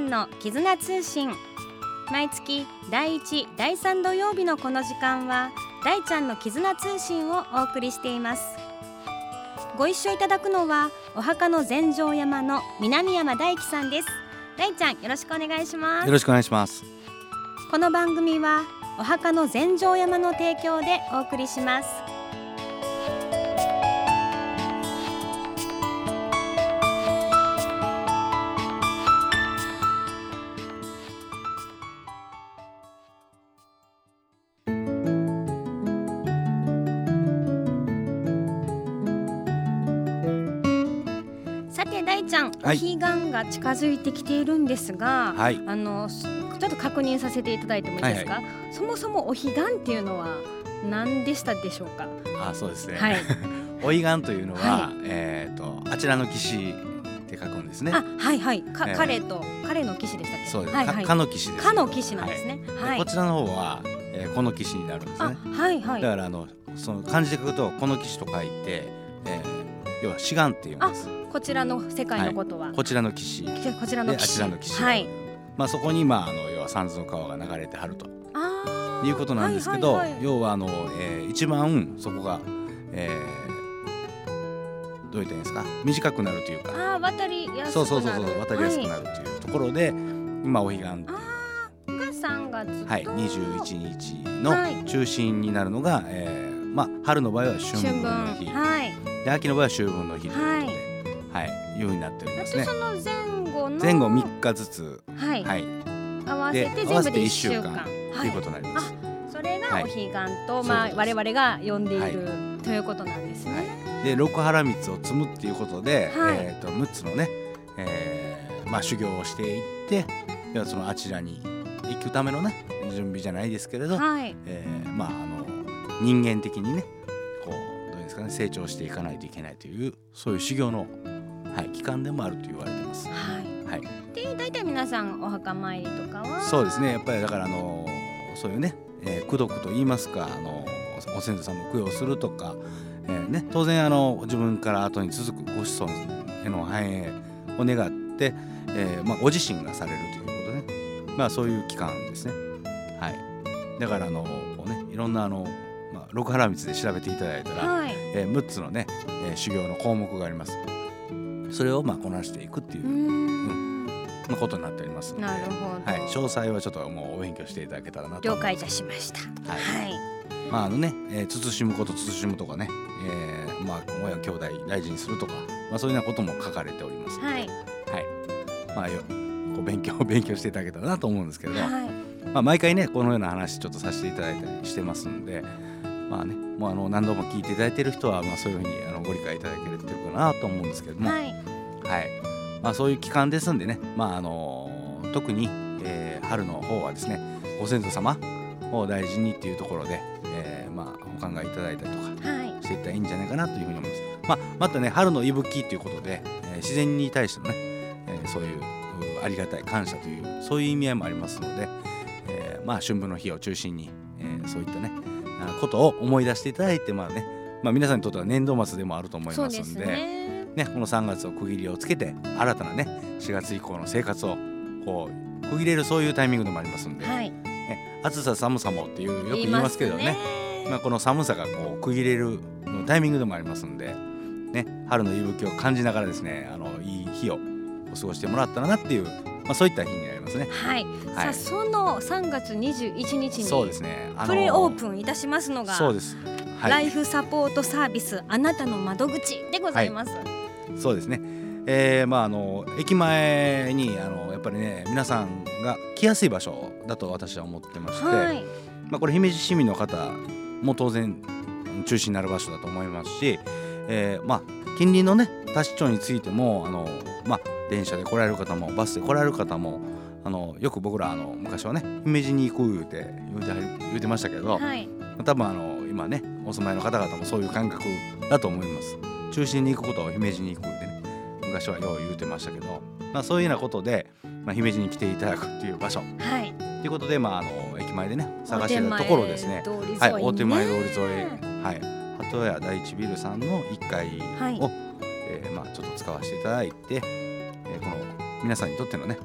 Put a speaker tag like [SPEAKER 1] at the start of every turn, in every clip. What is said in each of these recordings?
[SPEAKER 1] ゃんの絆通信。毎月第1、第3土曜日のこの時間は大ちゃんの絆通信をお送りしています。ご一緒いただくのはお墓の全成山の南山大樹さんです。大ちゃん、よろしくお願いします。
[SPEAKER 2] よろしくお願いします。
[SPEAKER 1] この番組はお墓の全成山の提供でお送りします。さて大ちゃん、お彼岸が近づいてきているんですが、ちょっと確認させていただいてもいいですか？そもそもお彼岸っていうのは何でしたでしょうか？
[SPEAKER 2] そうですね、お彼岸というのは、あちらの岸って書くんですね。
[SPEAKER 1] 彼の岸でしたっけ？
[SPEAKER 2] そうです、かの岸です。
[SPEAKER 1] かの岸なんですね。
[SPEAKER 2] こちらの方は、この岸になるんですね。だからその漢字で書くとこの岸と書いて、要は志願っていうんです。
[SPEAKER 1] こちらの世界のことは、
[SPEAKER 2] こちらの岸、
[SPEAKER 1] こちらの岸、
[SPEAKER 2] あちらの岸、そこに要は三途の川が流れてはるということなんですけど、要は一番そこが、どう言ったらいいんですか、短くなるというか、
[SPEAKER 1] 渡りやすくなる、
[SPEAKER 2] 渡りやすくなるというところで、今お彼岸が
[SPEAKER 1] 3月と、
[SPEAKER 2] 21日の中心になるのが、春の場合は春分の日、で秋の場合は秋分の日ということで、いうふうになっておりますね。
[SPEAKER 1] その
[SPEAKER 2] 前後3日ずつ、
[SPEAKER 1] 合わせて全部で1週間
[SPEAKER 2] ということになります。
[SPEAKER 1] それがお彼岸と、我々が呼んでいる、ということなんですね。
[SPEAKER 2] で六波羅蜜を積むっていうことで、6つのね、修行をしていって、そのあちらに行くためのね準備じゃないですけれど、人間的にねこうどうですかね、成長していかないといけないという、そういう修行の、期間でもあると言われてます。
[SPEAKER 1] で、大体皆さんお墓参りとかは、
[SPEAKER 2] そうですね、やっぱりだからそういうね、功徳と言いますか、お先祖さんの供養するとか、当然自分から後に続くご子孫への繁栄を願って、ご自身がされるということね、そういう期間ですね。だからこうね、いろんな六波羅蜜で調べていただいたら、6つのね、修行の項目があります。それをこなしていくっていう、ことになっておりますので、
[SPEAKER 1] なるほど、
[SPEAKER 2] 詳細はちょっともうお勉強していただけたらなと
[SPEAKER 1] 了解いたしました。
[SPEAKER 2] 慎むこと慎むとかね、親兄弟大事にするとか、そういうようなことも書かれておりますので、勉強していただけたらなと思うんですけれど、毎回ねこのような話ちょっとさせていただいたりしてますんで、もう何度も聞いていただいている人は、そういうふうにご理解いただけてるかなと思うんですけれども、そういう期間ですんでね、特に、春の方はですね、ご先祖様を大事にっていうところで、お考えいただいたりとかしていったらいいんじゃないかなというふうに思います。またね、春の息吹ということで、自然に対してのね、そういうありがたい感謝という、そういう意味合いもありますので、春分の日を中心に、そういったねことを思い出していただいて、皆さんにとっては年度末でもあると思いますので、この3月を区切りをつけて、新たなね4月以降の生活をこう区切れる、そういうタイミングでもありますので、暑さ寒さもっていうよく言いますけどね、この寒さがこう区切れるタイミングでもありますので、春の息吹を感じながらですね、いい日をお過ごしてもらったらなっていう、そういった日になりますね。
[SPEAKER 1] さあ、その3月21日に
[SPEAKER 2] そうですね、
[SPEAKER 1] プレオープンいたしますのが、
[SPEAKER 2] そうです、
[SPEAKER 1] ライフサポートサービスあなたの窓口でございます。
[SPEAKER 2] そうですね、駅前にやっぱりね、皆さんが来やすい場所だと私は思ってまして、これ姫路市民の方も当然中心になる場所だと思いますし、近隣のね多市町についても電車で来られる方もバスで来られる方も、よく僕ら昔はね姫路に行く言うてましたけど、多分今ねお住まいの方々もそういう感覚だと思います。中心に行くことを姫路に行くってね、昔はよう言うてましたけど、そういうようなことで、姫路に来ていただくっていう場所、ということで、駅前でね探してたところですね、大手前通り沿い、鳩屋第一ビルさんの1階を、ちょっと使わせていただいて、この皆さんにとってのね、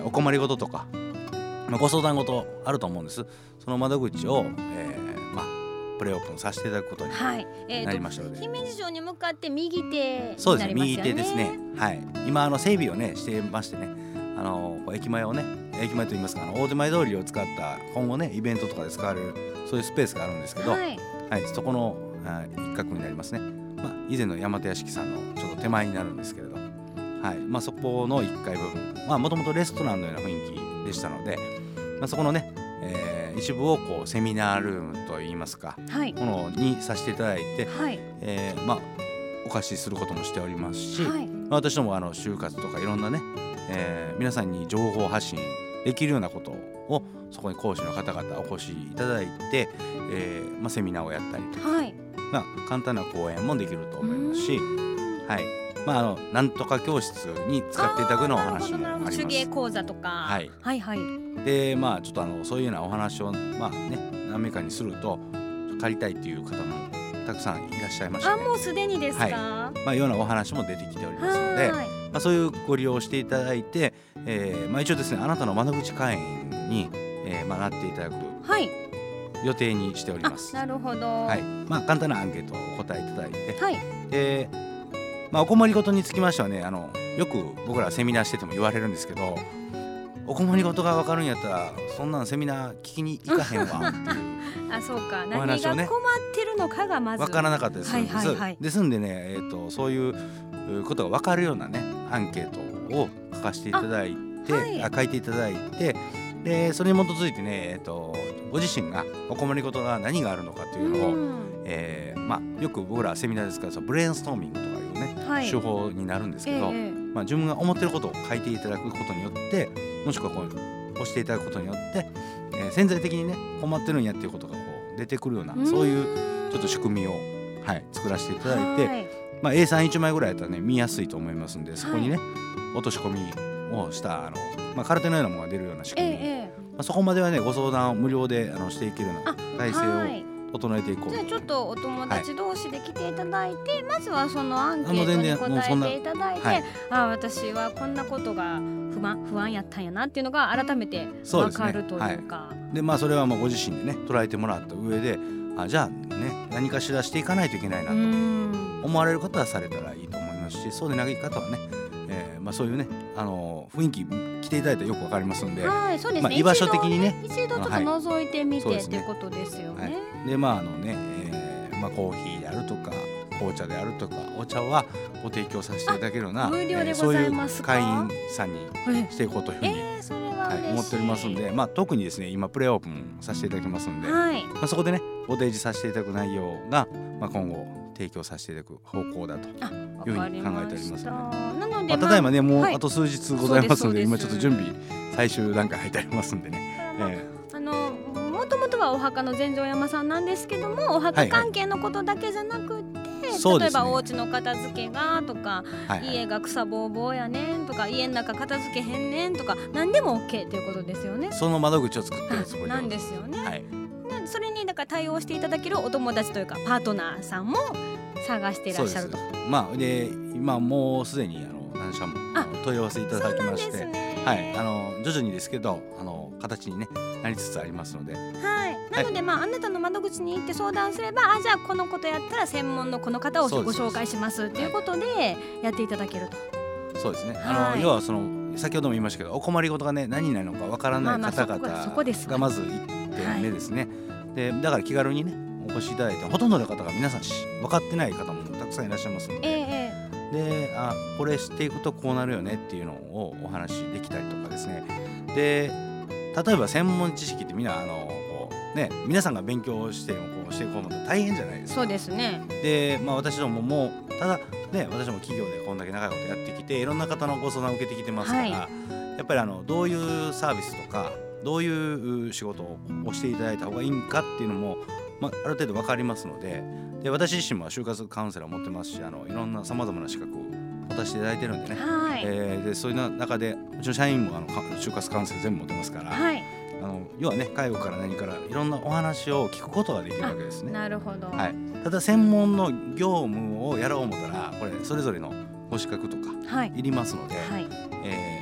[SPEAKER 2] お困りごととか、ご相談事あると思うんです。その窓口を、プレオープンさせていただくことになりましたので、
[SPEAKER 1] 姫路城に向かって右手になりますよね。
[SPEAKER 2] そうですね、右手ですね。今整備をねしてましてね、駅前をね、駅前といいますか大手前通りを使った今後ねイベントとかで使われるそういうスペースがあるんですけど、そこの一角になりますね。以前の大和屋敷さんのちょっと手前になるんですけれど、そこの1階部分、もともとレストランのような雰囲気でしたので、そこのね、一部をこうセミナールームといいますか、ものにさせていただいて、お貸しすることもしておりますし、私ども就活とかいろんなね、皆さんに情報発信できるようなことをそこに講師の方々お越しいただいて、セミナーをやったりとか、簡単な講演もできると思いますし、なんとか教室に使っていただくようなお話もあります。
[SPEAKER 1] 手芸講座とか、
[SPEAKER 2] でちょっとそういうようなお話を何名かにすると借りたいという方もたくさんいらっしゃいまして、
[SPEAKER 1] もうすでにですか。
[SPEAKER 2] いうようなお話も出てきておりますので、そういうご利用していただいて、一応ですね、あなたの窓口会員に、なっていただく予定にしております。
[SPEAKER 1] なるほど。
[SPEAKER 2] 簡単なアンケートをお答えいただいて、でお困りごとにつきましてはね、よく僕らセミナーしてても言われるんですけど、お困りごとが分かるんやったらそんなんセミナー聞きに行かへんわっていう
[SPEAKER 1] そうか、
[SPEAKER 2] お話をね、
[SPEAKER 1] 何が困ってるのかがまず
[SPEAKER 2] 分からなかったりするんです。ですんでね、そういうことが分かるようなねアンケートを書かせていただいて、書いていただいて、でそれに基づいてね、ご自身がお困りごとが何があるのかというのを、よく僕らセミナーですからブレインストーミングとかいうね、手法になるんですけど、自分が思ってることを書いていただくことによって、もしくはこう押していただくことによって、潜在的にね困ってるんやっていうことがこう出てくるような、そういうちょっと仕組みを、作らせていただいて、A31 枚ぐらいやったらね見やすいと思いますんで、そこにね、落とし込みをしたカルテのようなものが出るような仕組み、そこまではねご相談を無料でしていけるような体制を整えていこう。
[SPEAKER 1] じゃあちょっとお友達同士で来ていただいて、まずはそのアンケートに答えていただいて、私はこんなことが不安やったんやなっていうのが改めて分かるというか、
[SPEAKER 2] でそれはご自身でね捉えてもらった上で、じゃあね何かしらしていかないといけないなと思われる方はされたらいいと思いますし、そうでない方はね、そういうね雰囲気来ていただいたらよくわかりますんで、
[SPEAKER 1] そうですね、
[SPEAKER 2] 居場所的にね
[SPEAKER 1] 一度ちょっと覗いてみてっていうことですよね。
[SPEAKER 2] でコーヒーであるとか紅茶であるとかお茶はご提供させていただけるような、
[SPEAKER 1] 無料でございますか。
[SPEAKER 2] そういう会員さんにしていこうというふうに、思っておりますんで、特にですね今プレオープンさせていただきますんで、そこでねご提示させていただく内容が、今後提供させていただく方向だというふうに考えておりますので、ただいまねもうあと数日ございますので、今ちょっと準備最終段階入ってありますんでね。
[SPEAKER 1] もともとはお墓の全城山さんなんですけども、お墓関係のことだけじゃなくて、例えばお家の片付けがとか、家が草ぼうぼうやねんとか、家の中片付けへんねんとか、何でも OK ということですよね。
[SPEAKER 2] その窓口を作ってるつもり
[SPEAKER 1] なんですよね。それにだから対応していただけるお友達というかパートナーさんも探していらっしゃると。
[SPEAKER 2] で今もうすでに何社も問い合わせいただきまして、徐々にですけど形にねなりつつありますので、
[SPEAKER 1] なのであなたの窓口に行って相談すれば、じゃあこのことやったら専門のこの方をご紹介しますということでやっていただけると。
[SPEAKER 2] そうですね。要は先ほども言いましたけど、お困りごとがね何になるのかわからない方々がまず1点目ですね。でだから気軽にねお越しいただいて、ほとんどの方が皆さん分かってない方もたくさんいらっしゃいますので、これしていくとこうなるよねっていうのをお話できたりとかですね。で例えば専門知識ってみんな皆さんが勉強してしていこうの大変じゃないですか。
[SPEAKER 1] そうですね。
[SPEAKER 2] で私どももただね、私ども企業でこんだけ長いことやってきていろんな方のご相談を受けてきてますから、やっぱりどういうサービスとかどういう仕事をしていただいた方がいいんかっていうのも、ある程度分かりますので、私自身も就活カウンセラーを持ってますし、いろんなさまざまな資格を持たせていただいてるんでね、でそういう中でうちの社員も就活カウンセラー全部持ってますから、要はね介護から何からいろんなお話を聞くことができるわけですね。
[SPEAKER 1] なるほど。
[SPEAKER 2] ただ専門の業務をやろう思ったらこれそれぞれのご資格とかいりますので、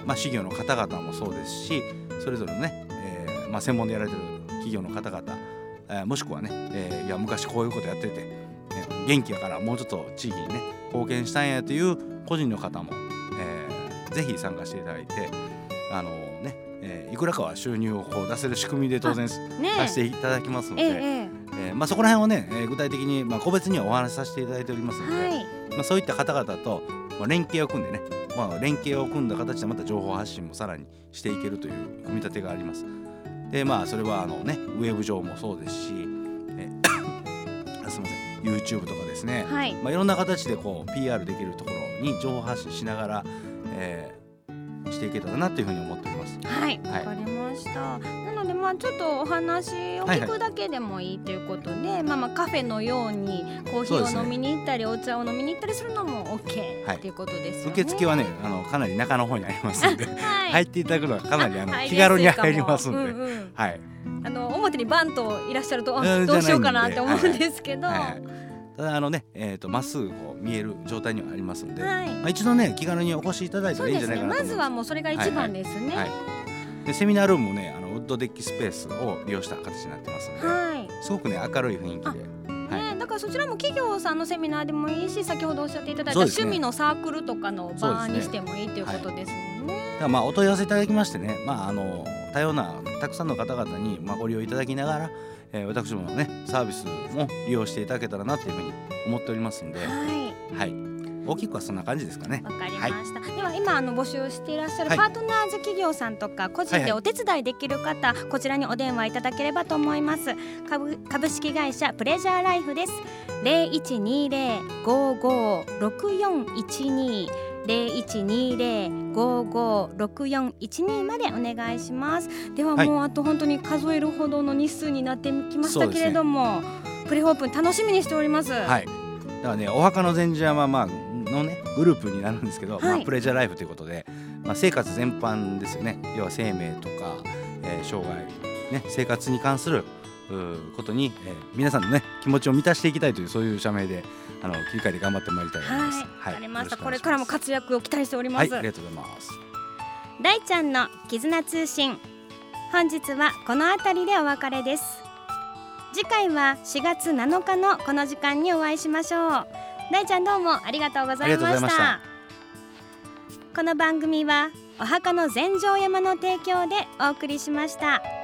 [SPEAKER 2] 事業の方々もそうですし、それぞれのね、専門でやられてる企業の方々、もしくはね、いや昔こういうことやってて、元気やからもうちょっと地域にね貢献したんやという個人の方も、ぜひ参加していただいて、いくらかは収入をこう出せる仕組みで当然させていただきますので、そこら辺をね、具体的に、個別にはお話しさせていただいておりますので、そういった方々と、連携を組んでね、連携を組んだ形でまた情報発信もさらにしていけるという組み立てがあります。でそれはウェブ上もそうですし、すみません YouTube とかですね、いろんな形でこう PR できるところに情報発信しながら、していけたらなというふうに思っております。
[SPEAKER 1] はい、わかりました。なのでちょっとお話を聞くだけでもいいということで、カフェのようにコーヒーを飲みに行ったり、お茶を飲みに行ったりするのも OK ということですよね。
[SPEAKER 2] 受付はねかなり中の方にありますので、入っていただくのはかなり気軽に入りますので、
[SPEAKER 1] 表にバンといらっしゃるとどうしようかなって思うんですけど、
[SPEAKER 2] ただまっすぐこう見える状態にはありますので、一度ね気軽にお越しいただいたらいいんじゃないかなと思います。
[SPEAKER 1] まずはもうそれが一番ですね。
[SPEAKER 2] でセミナールームもねウッドデッキスペースを利用した形になってますので、すごくね明るい雰囲気で、
[SPEAKER 1] だからそちらも企業さんのセミナーでもいいし、先ほどおっしゃっていただいた趣味のサークルとかの場にしてもいいということですもんね。
[SPEAKER 2] だからお問い合わせいただきましてね、多様なたくさんの方々にご利用いただきながら、私もねサービスも利用していただけたらなというふうに思っておりますので、大きくはそんな感じですかね。
[SPEAKER 1] わかりました。では今募集していらっしゃるパートナーズ企業さんとか個人でお手伝いできる方、こちらにお電話いただければと思います。株式会社プレジャーライフです。0120-55-6412 0120-55-6412までお願いします。ではもうあと本当に数えるほどの日数になってきましたけれども、プレオープン楽しみにしております。
[SPEAKER 2] だからね、お墓の禅師山のねグループになるんですけど、プレジャーライフということで、生活全般ですよね。要は生命とか、生涯、生活に関することに、皆さんのね気持ちを満たしていきたいという、そういう社名で切り替えて頑張ってまいりたいと思います。
[SPEAKER 1] わかりました。これからも活躍を期待しております。
[SPEAKER 2] ありがとうございます。
[SPEAKER 1] 大ちゃんの絆通信、本日はこの辺りでお別れです。次回は4月7日のこの時間にお会いしましょう。大ちゃんどうもありがとうございました。この番組はお墓の禅城山の提供でお送りしました。